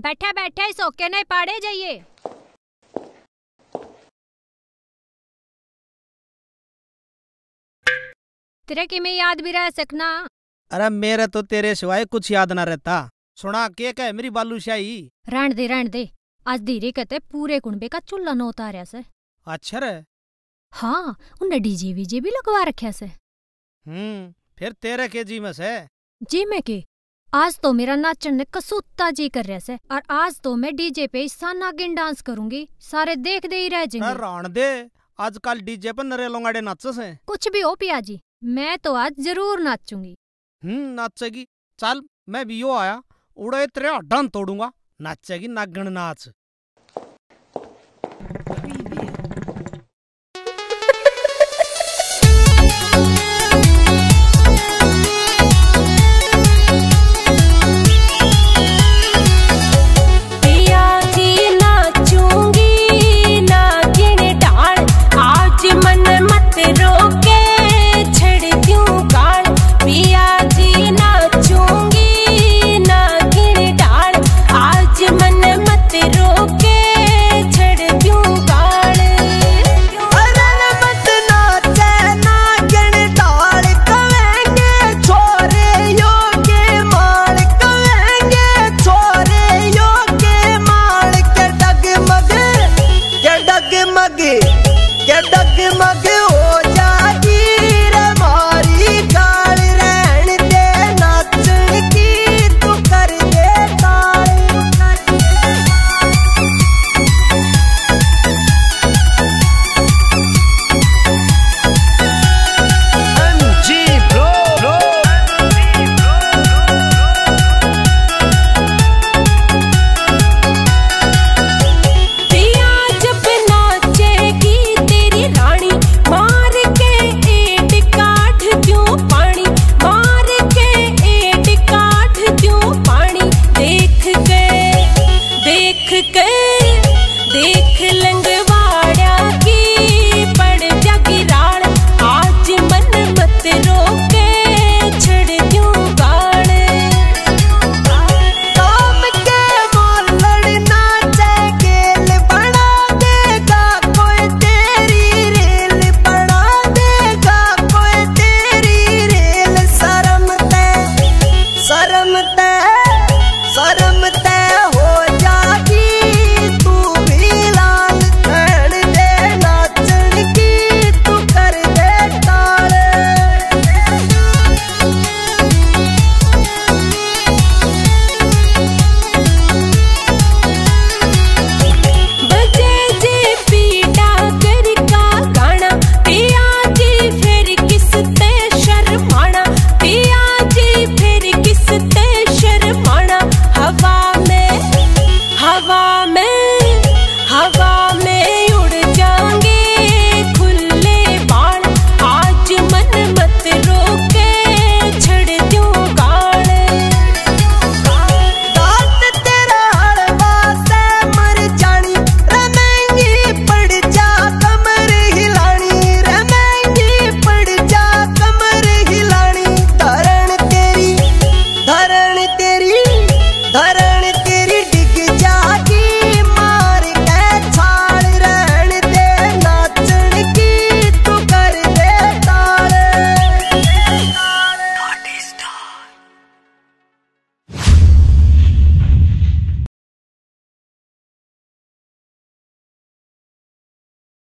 बैठे बैठे सोके नहीं पाड़े जाइए। तेरे की मैं याद भी रह सकना। अरे मेरे तो तेरे सिवाय कुछ याद ना रहता। सुना के कह मेरी बालूशाही। रहन दे। आज धीरे कहते पूरे कुंबे का चूल्हा न उतारा से। अच्छा रे। हाँ, उन्हें डीजे वीजे भी लगवा रखे से। फिर तेरे के जी में से जी में के आज तो मेरा नाचने का सूता जी कर रहा से, और आज तो मैं डीजे पे इस नागिन डांस करूंगी, सारे देख दे ही रह जाएंगे। राण दे, आजकल डीजे पर नरे लोंगाड़े नाच से। कुछ भी हो पिया जी, मैं तो आज जरूर नाचूंगी। नाचेगी? चल मैं भी यो आया, उड़े तेरे हड्डां तोड़ूंगा। नाचेगी नागण नाच। डगमग